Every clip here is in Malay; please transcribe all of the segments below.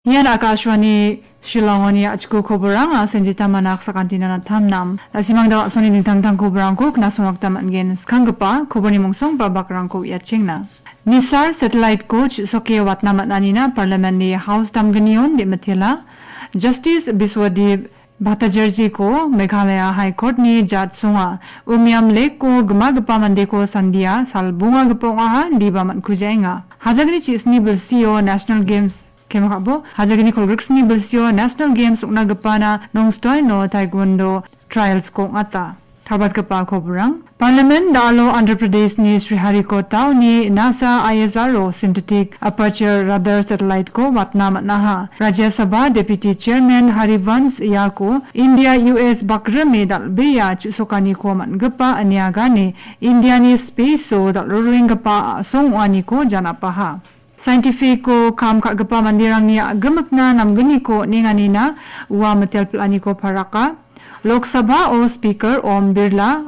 Yan Akashwani Shillongoni Achku Koburang Senjita Manak Sakantina Tamnam Asimang da Soni Nintang Tang Koburang Kuk Nasonok Tam Again Skangapa Koboni Mongsong Babakrang Ko Yachingna Nisar Satellite Coach Soke Watnamat Nanina Parliament ni House Tamganion de Matila Justice Biswadi Bhattajarji ko Meghalaya High Court ni Judge Sunga Umiam Lake ko Gumagapa Mande ko Sandia Salbunga Gaponga Dibaman Kujainga Hajagni Chisni Bilsio National Games Kemakabo Hajagini Kolgriksni Bilsio National Games Ukna Gapana Nongstoy no Taekwondo Trials ko ngata Thabat Gapa Koburang Parliament Dalo Andhra Pradesh ni Sriharikota ni NASA ISRO Synthetic Aperture Radar Satellite ko Watna Matnaha Rajya Sabha Deputy Chairman Harivansh Yako India US Bakrame Dal Beya Chusokani ko Mangapa Anyagane India ni Space so Dal Ruringapa Songwani ko Janapaha Scientific ko kam kagapa mandirang niya gamakna namgani ko ninganina wa matel plani ko paraka Lok Sabha o Speaker Om Birla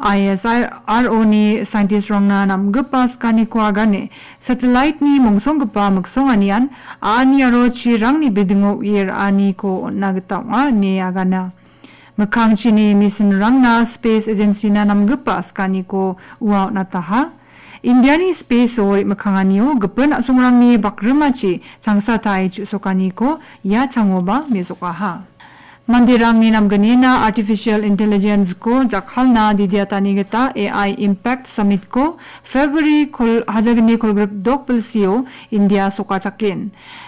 ISRO ni scientist rongna namgapa skani ko agane satellite ni mongsonggapa magsonganian ani aro chirang ni bidingo ir ani ko nagtawa ni agana makang chini mission rangna space agency na namgapa skani ko wa nataha Indiani space oi makanganio gapen asungrang ni bakramachi changsa tai chusokani ko ya changoba mesokaha mandirang ni namganina artificial intelligence ko jakhalna didiatani geta AI impact summit ko February kol hajagni kolgrap dokpelsio India sokachakin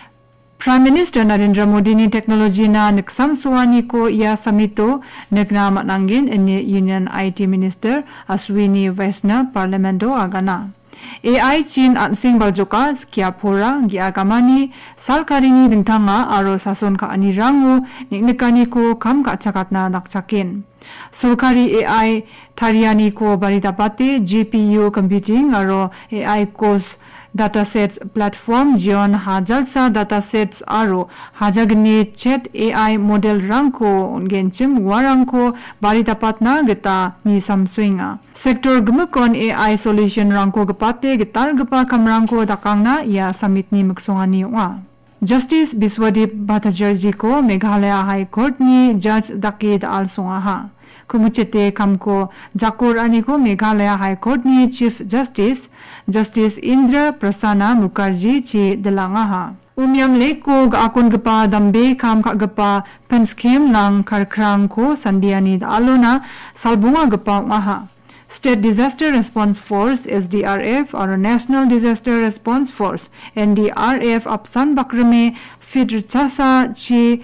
Prime Minister Narendra Modi ni teknologi na naksam suwani ko ia samito nagna matnangin ini Union IT Minister Ashwini Vaishnaw Parlamento agana. AI Chin ansing baljoka skiapura giagamani salkarini bintanga aro sason ka anirangu niknikani ko kam ka chakatna nakchakin. Surkari AI tariani ko baritapate GPU computing aro AI course datasets platform Jion Hajalsa datasets aro Hajagni chat AI model rangko ungenchim warangko baritapatna geta ni samswinga sector gumukon AI solution rangko gepate getal gepa kamrangko dakangna ya summit ni maksongani wa Justice Biswadi Bhattajarji ko Meghalaya High Court ni Judge Dakid Alsongaha Kumuchete kamko Jakur aniko Meghalaya High Court ni Chief Justice Indra Prasanna Mukherjee chi delangaha Umyam leko gaakon gapa dambe kam ka gapa penskem lang karkrang ko sandiani alona salbunga gapa ngaha State Disaster Response Force SDRF or National Disaster Response Force NDRF apsan bakrame fidr chasa chi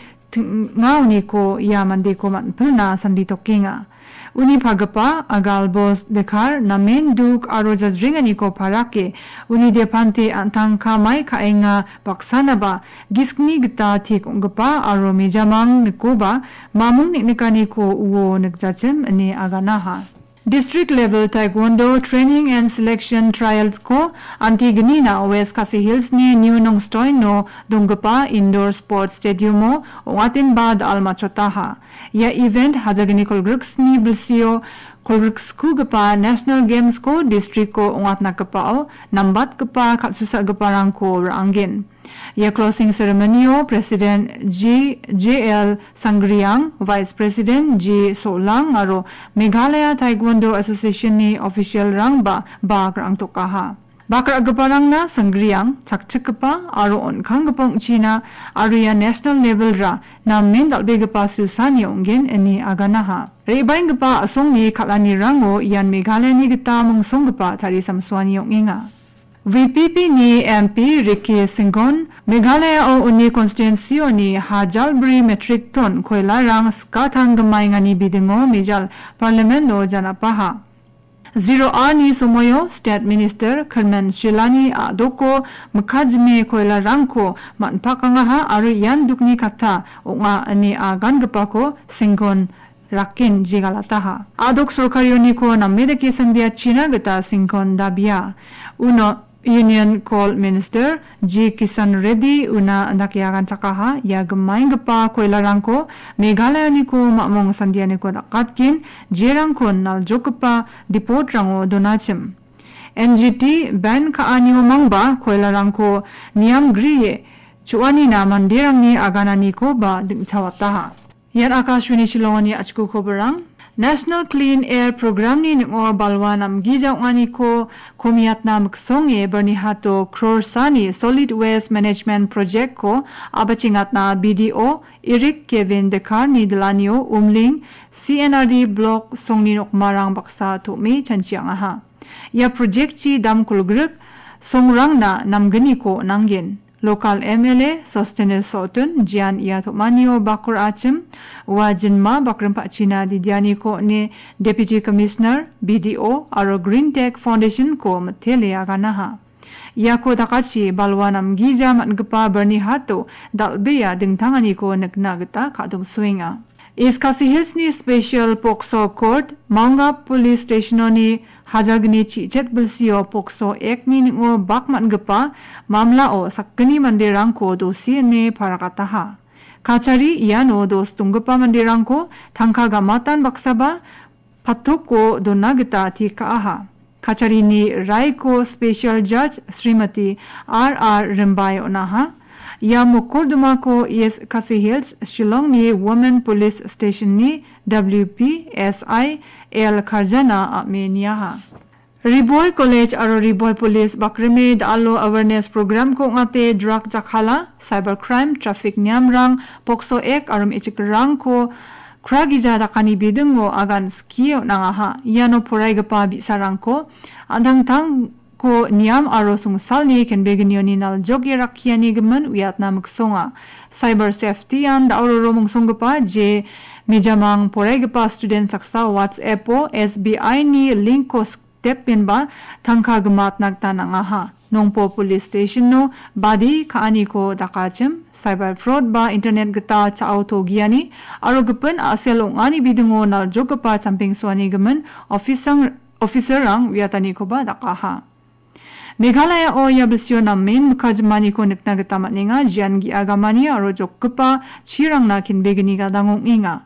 ngauni ko yamande ko manpulna sandi tokinga Uni pagapa agal bos dekar namen duk aro jazringani ko parake uni depante antang kamai kaenga baksana ba giskni gita thik ungpa aro mejamang nikoba mamung niknikani ko uwo nikjachem ani aganaha District level Taekwondo training and selection trials ko Antignina West Khasi Hills ni New Nongstoy no Dongapa Indoor Sports Stadium mo Watin Bad Almachotaha. Ya event Hajagni Kolgriks ni Bilsio Kolgriks ku gapa National Games ko District ko Ungatna kapao Nambat gapa Katsusa gaparang ko Rangin. Ya closing ceremony o President JL Sangriang, Vice President G Solang aro Meghalaya Taekwondo Association ni official rang ba rang tokaha. Bakar agaparang na Sangriang chakchakapa aro onkang gapong China aro ya national level ra na mendal begapa susani ongin eni aganaha. Reibaing gapa asong ni kalani rango yan Meghalaya ni gita mungsong gapa tari samswani onginga. VPP ni MP Ricky Singgon Meghalaya o uni constituency ni Hajalbri metric ton koila rang skatang gamay nga ni bidingo Mijal Parliament no janapaha. 0R ni Sumoyo State Minister Kerman Shilani Adoko Mukajme koila rangko manpakangaha ari yan dukni kata o nga ani agan gapako Singgon Rakin jigalataha. Adok sorkaryo ko na medeke sandia China gata Singgon dabia. Union Coal Minister G. Kisan Reddy una nakyagan chakaha ya gemain gapa koilarang ko Meghalaya ni ko mamong sandia ni ko nakatkin jirang ko naljokapa depot rango donachim NGT ban kaanyo mangba koilarang ko niyam griye Chuani na mandirang ni aganani ko ba ding chawataha. Yan Akashwini Shillongani achku kobarang. National Clean Air Program ni ngo balwanam gijaw ngani ko komiat na maksonge bernihato Krorsani Solid Waste Management Project ko abachingat na BDO Eric Kevin Dekar ni Delanio Umling CNRD Block Songninok Marang Baksa Tumi Chanchiang aha. Ya project chi dam kulgruk songrang na namgani ko nanggen. Local MLA Sostenes Sotun Jian Iatomanio Bakur Achim Wajinma Bakrampa China Didiani ko ni Deputy Commissioner BDO Aro Green Tech Foundation ko matele aganaha. Yako dakachi balwanam gija matgapa bernihato dalbeya dingtangani ko nagnagata kadum swinga. Iskasi Hills ni Special Pokso Court Manga Police Station ni Hajargni Chichet Bilsio Pokso Ek ni ngo bakman gapa mamla o sakgani mandirang ko dosi ne parakataha. Kachari iano dos tunggapa mandirang ko tangka gamatan baksaba patok ko donagita ti kaaha. Kachari ni Raiko Special Judge Srimati R.R. Rimbayo naha. Ya mukorduma ko is Kasi Hills Shillong ni Women Police Station ni WPSI El Karjana Ameniaha. Riboy College aro Riboy Police bakreme dalo awareness program ko ngate drug jakhala, cybercrime, traffic nyamrang, pokso ek arum ichikrang ko kragija dakani bidungo agan skio nangaha. Yano porai gapa bisarang ko andang ko niam aro sungsal ni ken beginyo ni nal jogi rakyani gemen wiatna muksonga. Cyber safety an dauro romong songgapa je mijamang porai gapa student saksa WhatsApp o SBI ni link ko stepin ba tangka gemat nagtanangaha. Nongpo police station no badi kaani ko dakachem cyber fraud ba internet geta cha auto giani aro gepen aselong ani bidungo nal jogapa champing swani gemen officer rang wiatani ko ba dakaha. Meghalaya o yabisyo na main mukajmani ko niknagatamat nga jian gi agamani aro jokpa chirang na kinbegini gadangong inga.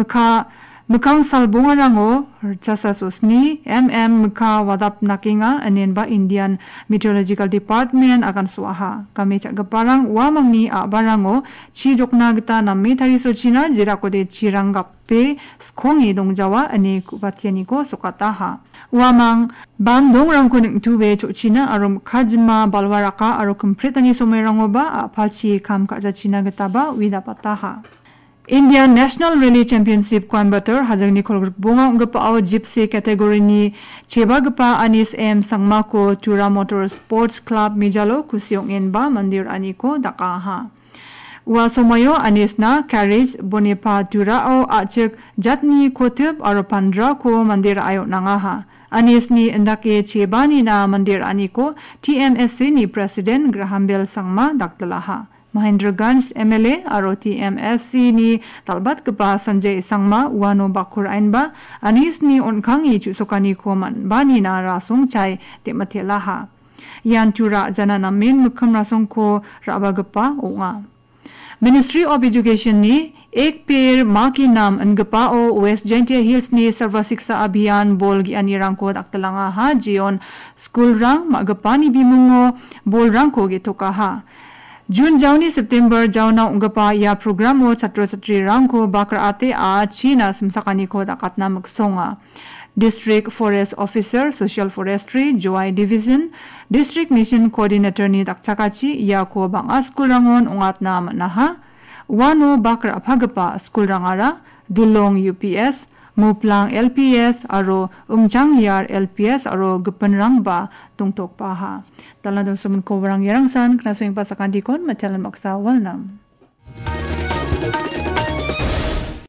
Mukang salbungan o chasasos ni muka wadap nakinga anin ba Indian Meteorological Department akan suaha. Kami cak geparang wamang ni barang o chi jokna gita na metari so china jira ko de chirang gappe skongi dong jawa ani kupatiani ko sukataha. Wamang bandong rang ko ning tube cho china arum kajma balwaraka aro kompletani somerango ba palchi kam kaja china gita ba widapataha. Indian National Rally Championship Coimbatore hajagni kolgrup bunga ungpa au gypsy category ni chebagpa anis sangmako Tura Motor Sports Club mijalo kusyong enba mandir aniko dakaha. Wa somayo anis na carriage bonepa Tura o achik jatni kotib aro pandra ko mandir ayo nangaha. Anis ni endake chebani na mandir aniko TMSC ni President Graham Bell sangma daktalaha. Mahendraganj MLA aro TMSC ni talbat kepa Sanjay Sangma wano bakur ain ba anis ni onkangi chusokani ko man bani na rasong chai tematelaha. Yan tura jana na min mukam rasong ko rabagapa onga. Ministry of Education ni Ek Pair Maa Ki Naam Angapa o West Jaintia Hills ni Sarva Shiksha Abhiyan bol gi anirang ko daktalanga ha jion school rang magapa ni bimungo bol rang ko gitoka ha. June jauni September jauna ungapa ya programo chatro chatri rangko bakra ate a China simsakani ko dakatna magsonga. District Forest Officer Social Forestry Joy Division District Mission Coordinator ni dakchakachi ya ko banga school rangon ungatna manaha wano bakra phagapa school rangara Dulong UPS Muplang LPS aro Umjangyar LPS aro Gupanrang ba tungtok paha. Taladong sumun ko warang yarangsan kna swing pa sa kandikon matelan maksa walnam.